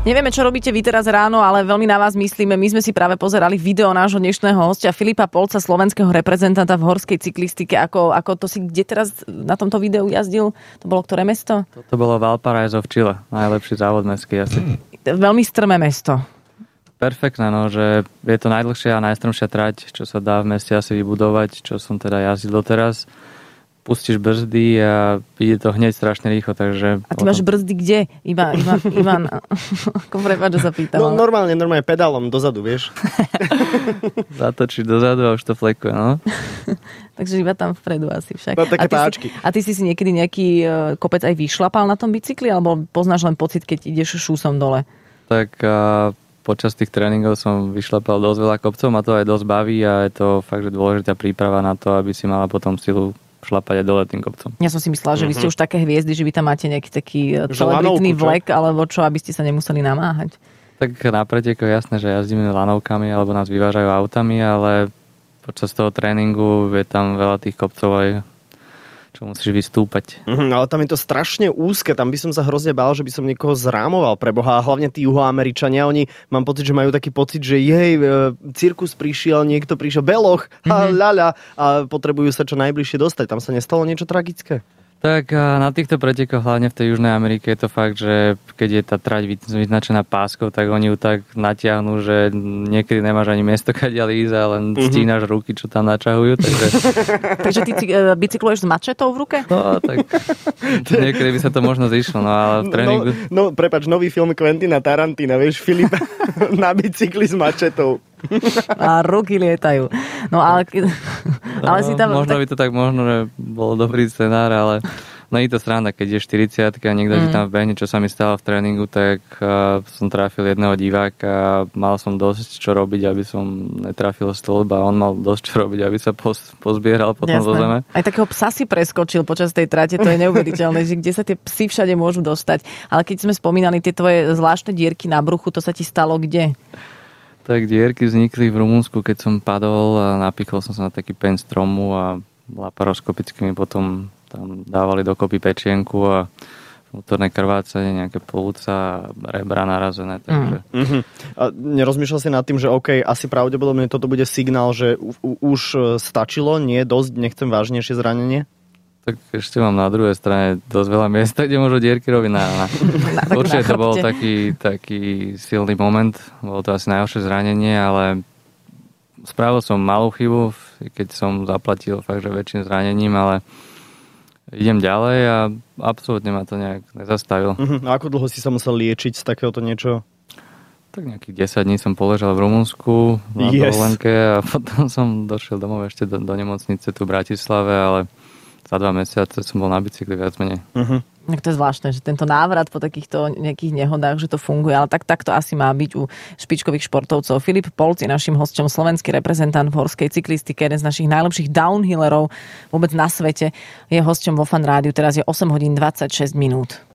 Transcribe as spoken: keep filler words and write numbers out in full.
Nevieme, čo robíte vy teraz ráno, ale veľmi na vás myslíme. My sme si práve pozerali video nášho dnešného hostia Filipa Polca, slovenského reprezentanta v horskej cyklistike. Ako, ako to si kde teraz na tomto videu jazdil? To bolo ktoré mesto? To bolo Valparaiso v Chile. Najlepší závod mestský asi. Veľmi strmé mesto. Perfektné, no, že je to najdlhšia a najstrmšia trať, čo sa dá v meste asi vybudovať, čo som teda jazdil doteraz. Pustíš brzdy a ide to hneď strašne rýchlo, takže... A ty máš brzdy kde? Iba, iba, Ivan, ako prepáč, že sa pýtam. No normálne, normálne pedálom dozadu, vieš. Zatočíš dozadu a už to flekuje, no. Takže iba tam vpredu asi však. No, také a, ty páčky. si, a ty si si niekedy nejaký kopec aj vyšlapal na tom bicykli, alebo poznáš len pocit, keď ideš šúsom dole? Tak a počas tých tréningov som vyšlapal dosť veľa kopcov, ma to aj dosť baví a je to fakt, že dôležitá príprava na to, aby si mala potom silu šlapať aj dole tým kopcom. Ja som si myslela, že vy ste už také hviezdy, že vy tam máte nejaký taký celebritný vlek, alebo čo, aby ste sa nemuseli namáhať. Tak na pretekoch jasné, že jazdíme lanovkami, alebo nás vyvážajú autami, ale počas toho tréningu je tam veľa tých kopcov aj, čo musíš vystúpať. Mm, ale tam je to strašne úzke, tam by som sa hrozne bál, že by som niekoho zrámoval pre Boha. A hlavne tí juhoameričania, oni mám pocit, že majú taký pocit, že jej, cirkus prišiel, niekto prišiel, beloch, mm-hmm. ľaľa, a potrebujú sa čo najbližšie dostať. Tam sa nestalo niečo tragické? Tak na týchto pretekoch, hlavne v tej Južnej Amerike, je to fakt, že keď je tá trať vyznačená páskou, tak oni ju tak natiahnu, že niekedy nemáš ani miesto, kadiaľ ísť, a len mm-hmm. stínaš ruky, čo tam načahujú. Takže, takže ty bicykluješ s mačetou v ruke? No, tak niekedy by sa to možno zišlo, no ale v tréningu... No, no prepáč, nový film Quentina Tarantina, vieš, Filip na bicykli s mačetou. A ruky lietajú. No ale, ale no, si tam... Možno tak... by to tak možno, že bol dobrý scenár, ale no je to sranda, keď je štyridsiatka a niekto mm. ti tam vbehne, čo sa mi stalo v tréningu, tak uh, som trafil jedného diváka a mal som dosť čo robiť, aby som netrafil stĺp, a on mal dosť čo robiť, aby sa poz, pozbieral potom zo zeme. Aj takého psa si preskočil počas tej trate, to je neuveriteľné, že kde sa tie psy všade môžu dostať. Ale keď sme spomínali tie tvoje zvláštne dierky na bruchu, to sa ti stalo kde? Tak dierky vznikli v Rumunsku, keď som padol a napichol som sa na taký peň stromu a laparoskopicky mi potom tam dávali dokopy pečienku a vnútorné krvácanie, nejaké plúca, rebra narazené. Takže... Mm-hmm. A nerozmýšľal si nad tým, že OK, asi pravdepodobne toto bude signál, že u, u, už stačilo, nie dosť, nechcem vážnejšie zranenie? Tak ešte mám na druhej strane dosť veľa miesta, kde môžu dierky robiť na... na. Určite to bol taký, taký silný moment, bolo to asi najhoršie zranenie, ale spravil som malú chybu, keď som zaplatil fakt, že väčším zranením, ale idem ďalej a absolútne ma to nejak nezastavilo. Uh-huh. A ako dlho si sa musel liečiť z takéhoto niečo? Tak nejakých desať dní som poležal v Rumunsku na yes. dovolenke a potom som došiel domov ešte do, do nemocnice tu v Bratislave, ale za dva mesiace som bol na bicykli viac menej. Uh-huh. Tak to je zvláštne, že tento návrat po takýchto nejakých nehodách, že to funguje, ale tak, tak to asi má byť u špičkových športovcov. Filip Polc je našim hosťom, slovenský reprezentant v horskej cyklistike, jeden z našich najlepších downhillerov vôbec na svete. Je hosťom vo Fan Rádiu, teraz je osem hodín dvadsaťšesť minút.